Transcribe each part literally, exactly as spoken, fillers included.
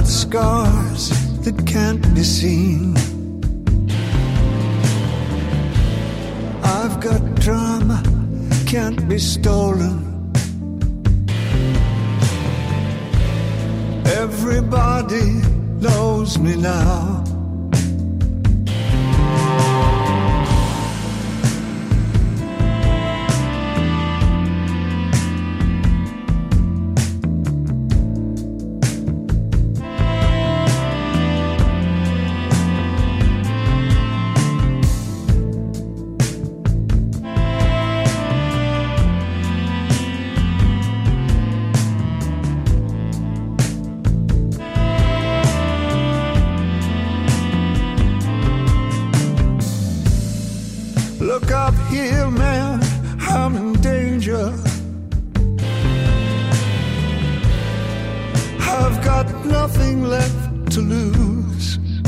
scars that can't be seen. I've got drama, can't be stolen. Everybody knows me now. Look up here, man, I'm in danger. I've got nothing left to lose.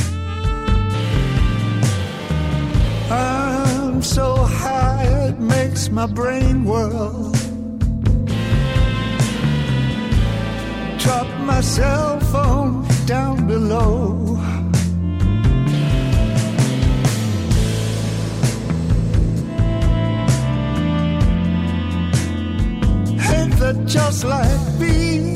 I'm so high it makes my brain whirl. Drop my cell phone down below. That just like me,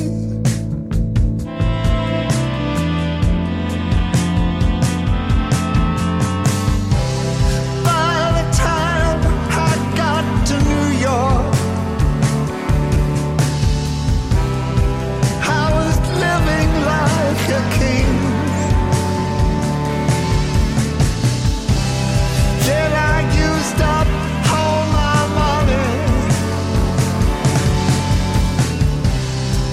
by the time I got to New York, I was living like a king. Then I used up all my money.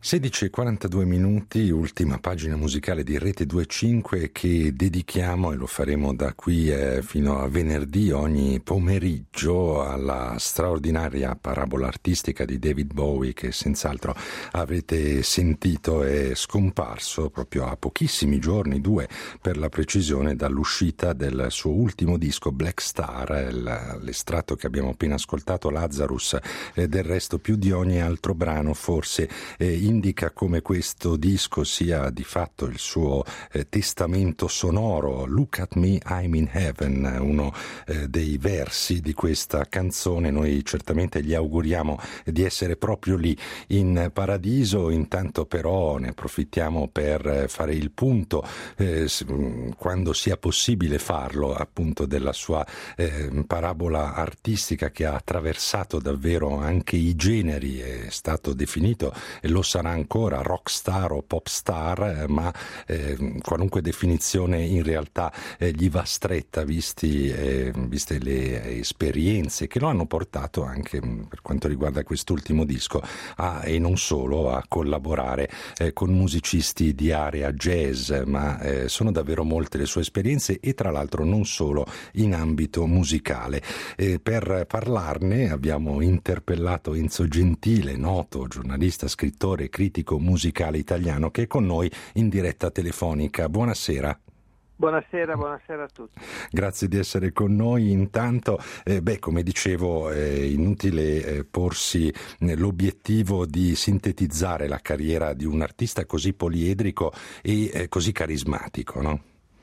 sedici e quarantadue minuti, ultima pagina musicale di Rete due cinque che dedichiamo, e lo faremo da qui eh, fino a venerdì ogni pomeriggio, alla straordinaria parabola artistica di David Bowie, che senz'altro avrete sentito è scomparso proprio a pochissimi giorni, due per la precisione, dall'uscita del suo ultimo disco Black Star, l'estratto che abbiamo appena ascoltato, Lazarus, e del resto più di ogni altro brano forse eh, indica come questo disco sia di fatto il suo eh, testamento sonoro. Look at me, I'm in heaven, uno eh, dei versi di questa canzone. Noi certamente gli auguriamo di essere proprio lì in paradiso. Intanto però ne approfittiamo per fare il punto, eh, quando sia possibile farlo, appunto della sua eh, parabola artistica che ha attraversato davvero anche i generi. È stato definito, e lo sarà ancora, rock star o pop star, ma eh, qualunque definizione in realtà eh, gli va stretta, visti, eh, viste le esperienze che lo hanno portato anche per quanto riguarda quest'ultimo disco a, e non solo, a collaborare eh, con musicisti di area jazz, ma eh, sono davvero molte le sue esperienze, e tra l'altro non solo in ambito musicale. Eh, per parlarne abbiamo interpellato Enzo Gentile, noto giornalista, scrittore, critico musicale italiano, che è con noi in diretta telefonica. Buonasera. Buonasera, buonasera a tutti. Grazie di essere con noi. Intanto, eh, beh, come dicevo, è inutile eh, porsi eh, l'obiettivo di sintetizzare la carriera di un artista così poliedrico e eh, così carismatico, no?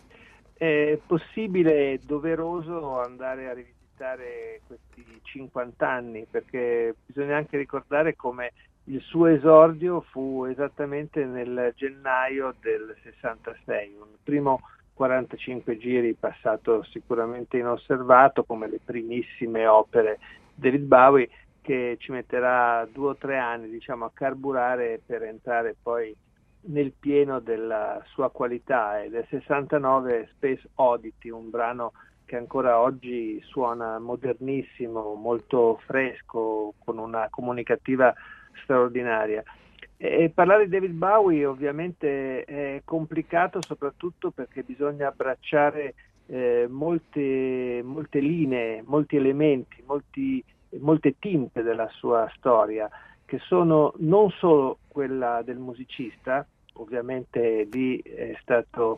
È possibile e doveroso andare a rivisitare questi cinquanta anni, perché bisogna anche ricordare come il suo esordio fu esattamente nel gennaio del sessantasei, un primo quarantacinque giri passato sicuramente inosservato, come le primissime opere di David Bowie, che ci metterà due o tre anni, diciamo, a carburare per entrare poi nel pieno della sua qualità. E del sessantanove Space Oddity, un brano che ancora oggi suona modernissimo, molto fresco, con una comunicativa straordinaria. E parlare di David Bowie ovviamente è complicato, soprattutto perché bisogna abbracciare eh, molte, molte linee, molti elementi, molti, molte tinte della sua storia, che sono non solo quella del musicista. Ovviamente lì è stato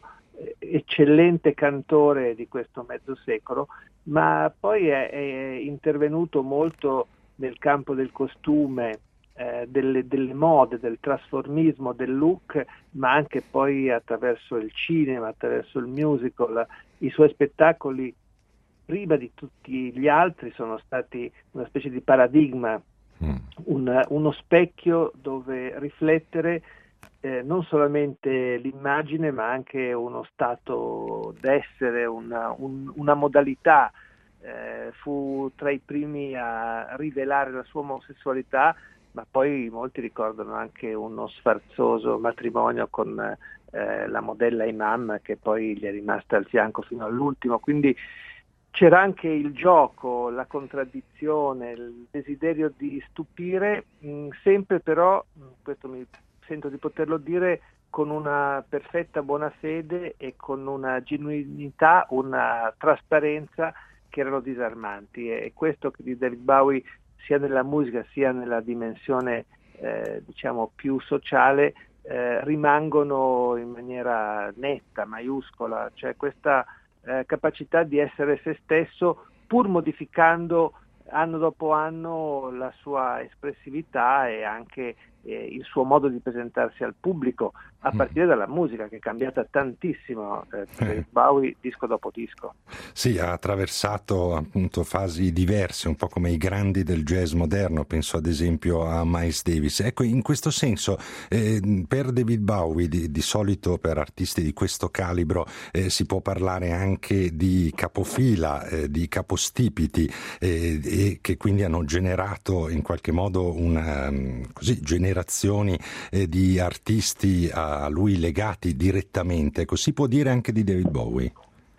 eccellente cantore di questo mezzo secolo, ma poi è, è intervenuto molto nel campo del costume, eh, delle, delle mode, del trasformismo, del look, ma anche poi attraverso il cinema, attraverso il musical. I suoi spettacoli, prima di tutti gli altri, sono stati una specie di paradigma, mm. un, uno specchio dove riflettere Eh, non solamente l'immagine, ma anche uno stato d'essere, una, un, una modalità. Eh, fu tra i primi a rivelare la sua omosessualità, ma poi molti ricordano anche uno sfarzoso matrimonio con eh, la modella Imam, che poi gli è rimasta al fianco fino all'ultimo. Quindi c'era anche il gioco, la contraddizione, il desiderio di stupire, mh, sempre però, mh, questo mi sento di poterlo dire, con una perfetta buona fede e con una genuinità, una trasparenza che erano disarmanti. E questo che di David Bowie, sia nella musica sia nella dimensione eh, diciamo più sociale, eh, rimangono in maniera netta, maiuscola, cioè questa eh, capacità di essere se stesso, pur modificando anno dopo anno la sua espressività e anche eh, il suo modo di presentarsi al pubblico, a partire dalla musica, che è cambiata tantissimo eh, per Bowie disco dopo disco. Sì, ha attraversato appunto fasi diverse, un po' come i grandi del jazz moderno, penso ad esempio a Miles Davis. Ecco, in questo senso eh, per David Bowie, di, di solito per artisti di questo calibro eh, si può parlare anche di capofila, eh, di capostipiti, eh, e che quindi hanno generato in qualche modo una, così, generazioni eh, di artisti a a lui legati direttamente. Ecco, si può dire anche di David Bowie?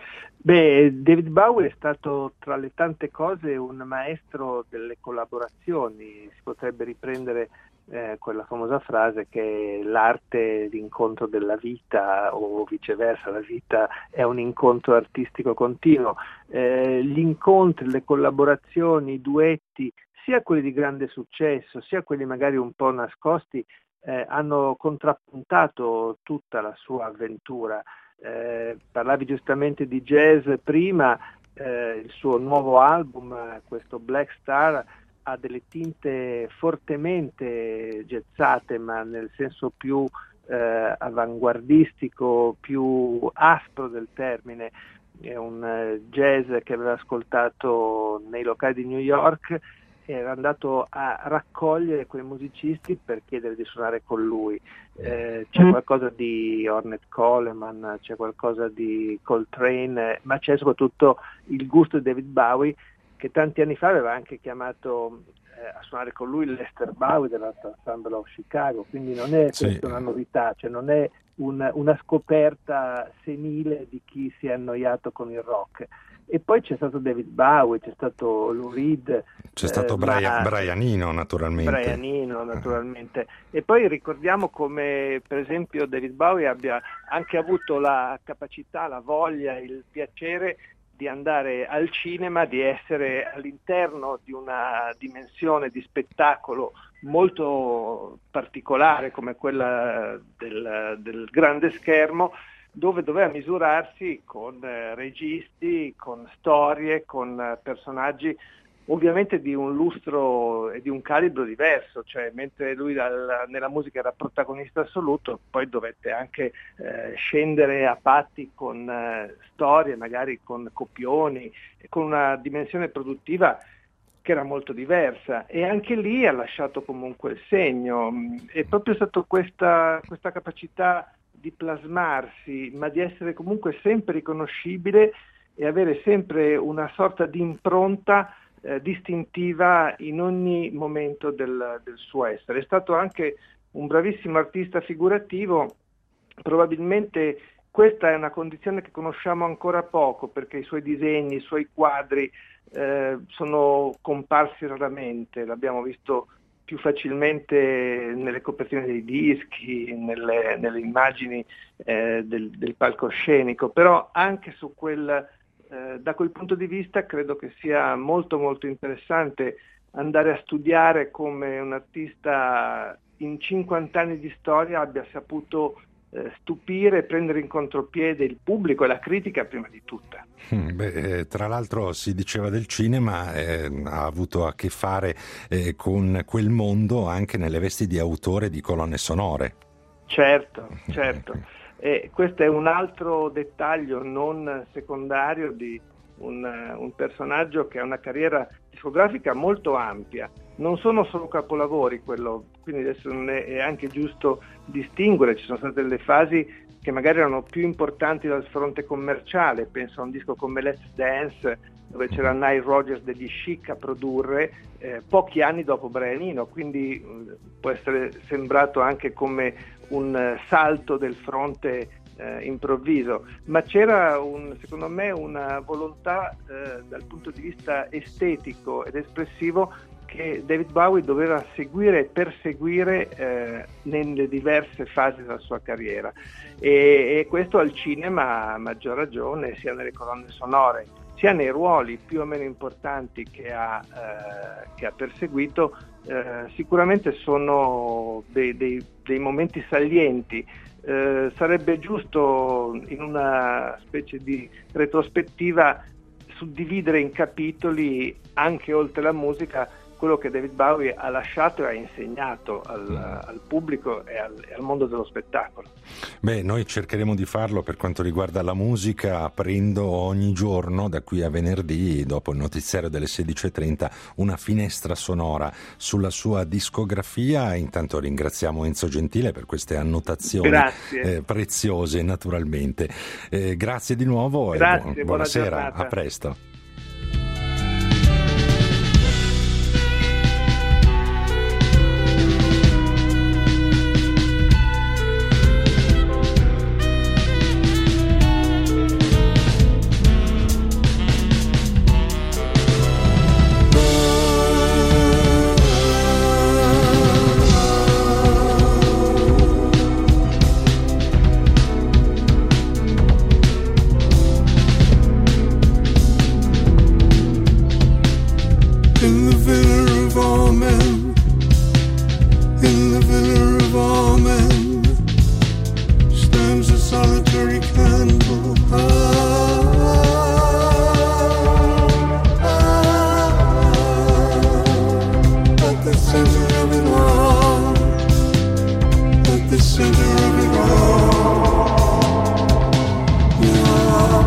Beh, David Bowie è stato, tra le tante cose, un maestro delle collaborazioni. Si potrebbe riprendere eh, quella famosa frase che l'arte è l'incontro della vita, o viceversa, la vita è un incontro artistico continuo. Eh, gli incontri, le collaborazioni, i duetti, sia quelli di grande successo, sia quelli magari un po' nascosti, eh, hanno contrappuntato tutta la sua avventura. Eh, parlavi giustamente di jazz prima, eh, il suo nuovo album, questo Black Star, ha delle tinte fortemente jazzate, ma nel senso più eh, avanguardistico, più aspro del termine. È un uh, jazz che aveva ascoltato nei locali di New York, era andato a raccogliere quei musicisti per chiedere di suonare con lui. Eh, c'è qualcosa di Ornette Coleman, c'è qualcosa di Coltrane, ma c'è soprattutto il gusto di David Bowie, che tanti anni fa aveva anche chiamato eh, a suonare con lui Lester Bowie dell'Art Ensemble of Chicago, quindi non è sì. una novità, cioè non è un, una scoperta senile di chi si è annoiato con il rock. E poi c'è stato David Bowie, c'è stato Lou Reed, c'è stato eh, Brian, ma... Brianino naturalmente. Brianino naturalmente. E poi ricordiamo come per esempio David Bowie abbia anche avuto la capacità, la voglia, il piacere di andare al cinema, di essere all'interno di una dimensione di spettacolo molto particolare come quella del, del grande schermo, dove doveva misurarsi con eh, registi, con storie, con eh, personaggi ovviamente di un lustro e di un calibro diverso, cioè mentre lui dal, nella musica era protagonista assoluto, poi dovette anche eh, scendere a patti con eh, storie, magari con copioni, con una dimensione produttiva che era molto diversa, e anche lì ha lasciato comunque il segno. È proprio stato questa, questa capacità di plasmarsi, ma di essere comunque sempre riconoscibile e avere sempre una sorta di impronta eh, distintiva in ogni momento del, del suo essere. È stato anche un bravissimo artista figurativo. Probabilmente questa è una condizione che conosciamo ancora poco, perché i suoi disegni, i suoi quadri eh, sono comparsi raramente. L'abbiamo visto più facilmente nelle copertine dei dischi, nelle, nelle immagini eh, del, del palcoscenico, però anche su quel, eh, da quel punto di vista credo che sia molto molto interessante andare a studiare come un artista in cinquanta anni di storia abbia saputo eh, stupire e prendere in contropiede il pubblico e la critica prima di tutta. Beh, eh, tra l'altro si diceva del cinema, eh, ha avuto a che fare eh, con quel mondo anche nelle vesti di autore di colonne sonore. Certo, certo. E questo è un altro dettaglio non secondario di un, un personaggio che ha una carriera discografica molto ampia. Non sono solo capolavori, quello, quindi adesso non è, è anche giusto distinguere. Ci sono state delle fasi che magari erano più importanti dal fronte commerciale, penso a un disco come Let's Dance, dove c'era Nile Rodgers degli Chic a produrre eh, pochi anni dopo Brianino, quindi mh, può essere sembrato anche come un uh, salto del fronte eh, improvviso, ma c'era un, secondo me una volontà eh, dal punto di vista estetico ed espressivo che David Bowie doveva seguire e perseguire eh, nelle diverse fasi della sua carriera, e, e questo al cinema a maggior ragione, sia nelle colonne sonore sia nei ruoli più o meno importanti che ha, eh, che ha perseguito. Eh, sicuramente sono dei, dei, dei momenti salienti. Eh, sarebbe giusto in una specie di retrospettiva suddividere in capitoli, anche oltre la musica, quello che David Bowie ha lasciato e ha insegnato al, al pubblico e al, e al mondo dello spettacolo. Beh, noi cercheremo di farlo per quanto riguarda la musica, aprendo ogni giorno, da qui a venerdì, dopo il notiziario delle sedici e trenta, una finestra sonora sulla sua discografia. Intanto ringraziamo Enzo Gentile per queste annotazioni eh, preziose, naturalmente. Eh, grazie di nuovo. Grazie, e bu- buonasera, buonasera, a presto. In the villa of all men, in the villa of all men, stands a solitary candle. Ah, at the center of it all, at the center of it all, your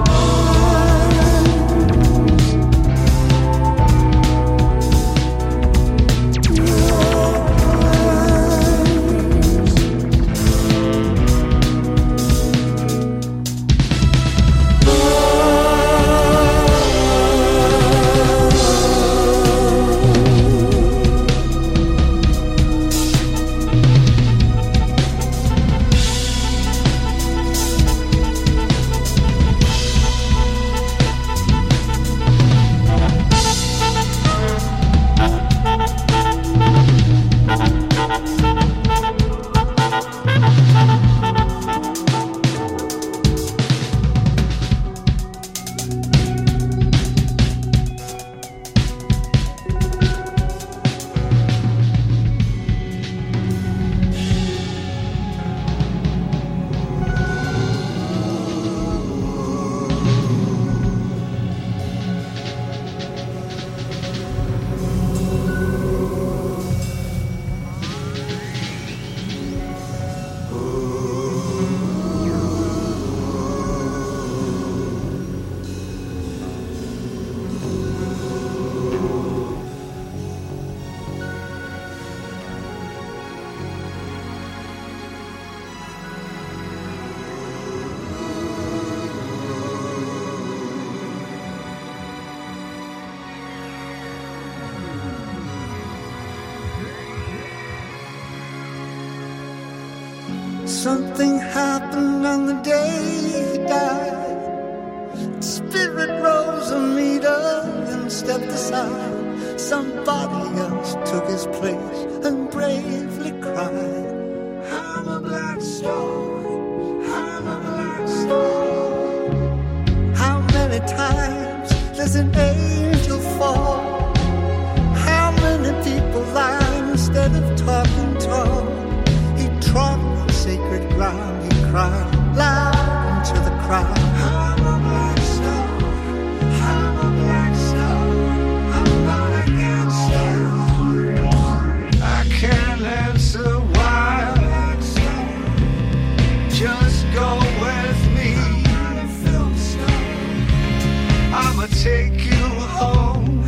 something happened on the day he died. Spirit rose a meter and stepped aside. Somebody else took his place and bravely cried, I'm a black star, I'm a black star. How many times does an angel fall? How many people lie instead of talking tall? He trod sacred ground, he cried loud into the crowd, I'm a black star, I'm a black star, I'm not against you. I can't answer why, just go with me. I'ma take you home,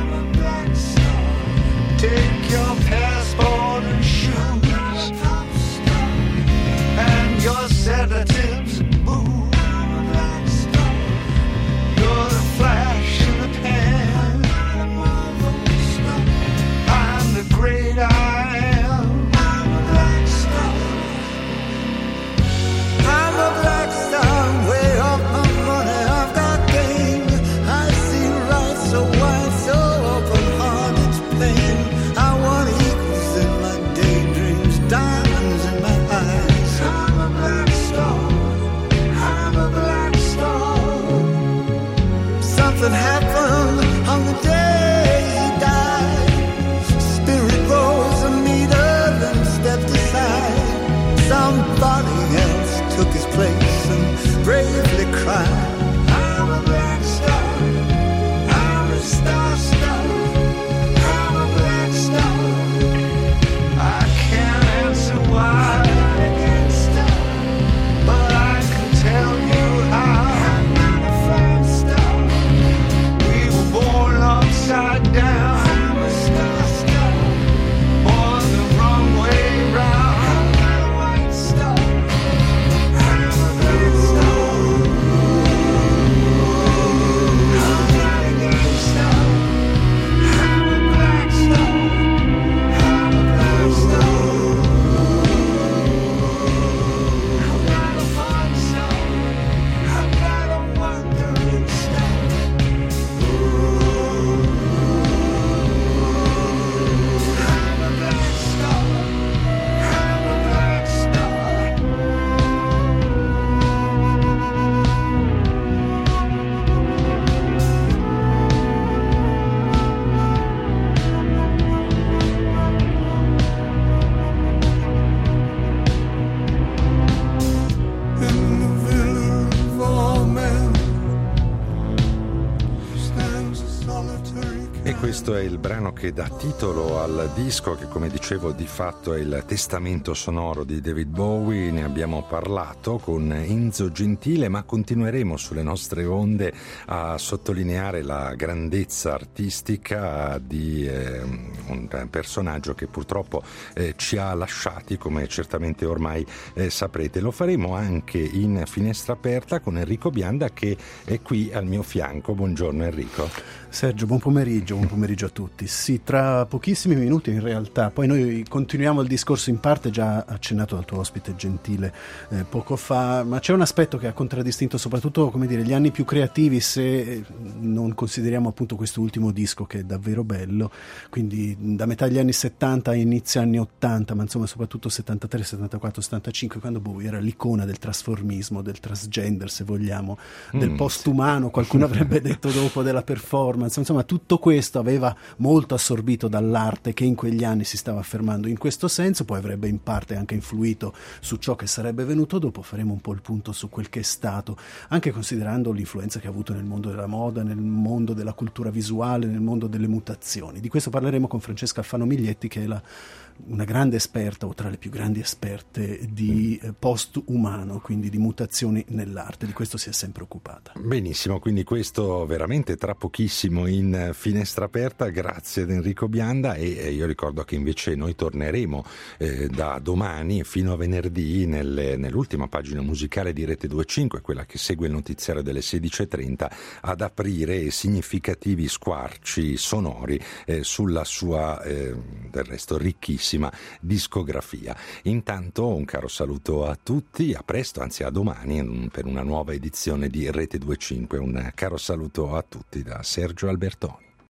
take your passport and shoes, and your sedative. Questo è il brano che dà titolo al disco, che come dicevo di fatto è il testamento sonoro di David Bowie. Ne abbiamo parlato con Enzo Gentile, ma continueremo sulle nostre onde a sottolineare la grandezza artistica di eh, un personaggio che purtroppo eh, ci ha lasciati, come certamente ormai eh, saprete. Lo faremo anche in Finestra Aperta con Enrico Bianda, che è qui al mio fianco. Buongiorno Enrico. Sergio, buon pomeriggio, buon pomeriggio a tutti. Sì, tra pochissimi minuti in realtà, poi noi continuiamo il discorso in parte già accennato dal tuo ospite Gentile eh, poco fa, ma c'è un aspetto che ha contraddistinto soprattutto, come dire, gli anni più creativi, se non consideriamo appunto questo ultimo disco che è davvero bello, quindi da metà degli anni settanta a inizio anni ottanta, ma insomma soprattutto settantatré, settantaquattro, settantacinque, quando Bowie era l'icona del trasformismo, del transgender se vogliamo, mm, del postumano, qualcuno avrebbe detto dopo, della performance. Insomma, tutto questo aveva molto assorbito dall'arte che in quegli anni si stava affermando in questo senso, poi avrebbe in parte anche influito su ciò che sarebbe venuto dopo. Faremo un po' il punto su quel che è stato, anche considerando l'influenza che ha avuto nel mondo della moda, nel mondo della cultura visuale, nel mondo delle mutazioni. Di questo parleremo con Francesca Alfano Miglietti, che è la una grande esperta, o tra le più grandi esperte di eh, post-umano, quindi di mutazioni nell'arte. Di questo si è sempre occupata. Benissimo, quindi questo veramente tra pochissimo in Finestra Aperta, grazie ad Enrico Bianda. E eh, io ricordo che invece noi torneremo eh, da domani fino a venerdì nelle, nell'ultima pagina musicale di Rete venticinque, quella che segue il notiziario delle sedici e trenta, ad aprire significativi squarci sonori eh, sulla sua eh, del resto ricchissima discografia. Intanto un caro saluto a tutti, a presto, anzi a domani per una nuova edizione di Rete venticinque. Un caro saluto a tutti da Sergio Albertoni.